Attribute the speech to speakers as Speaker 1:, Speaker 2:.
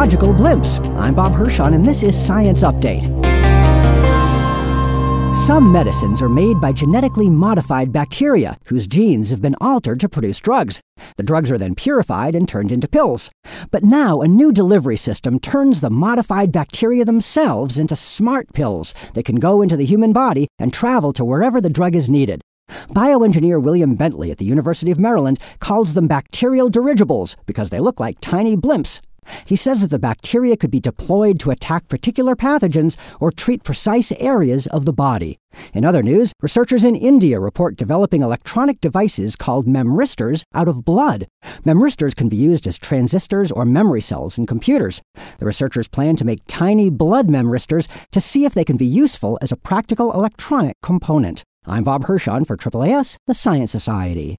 Speaker 1: biological blimps. I'm Bob Hirschon, and this is Science Update. Some medicines are made by genetically modified bacteria whose genes have been altered to produce drugs. The drugs are then purified and turned into pills. But now a new delivery system turns the modified bacteria themselves into smart pills that can go into the human body and travel to wherever the drug is needed. Bioengineer William Bentley at the University of Maryland calls them bacterial dirigibles because they look like tiny blimps. He says that the bacteria could be deployed to attack particular pathogens or treat precise areas of the body. In other news, researchers in India report developing electronic devices called memristors out of blood. Memristors can be used as transistors or memory cells in computers. The researchers plan to make tiny blood memristors to see if they can be useful as a practical electronic component. I'm Bob Hirschon for AAAS, the Science Society.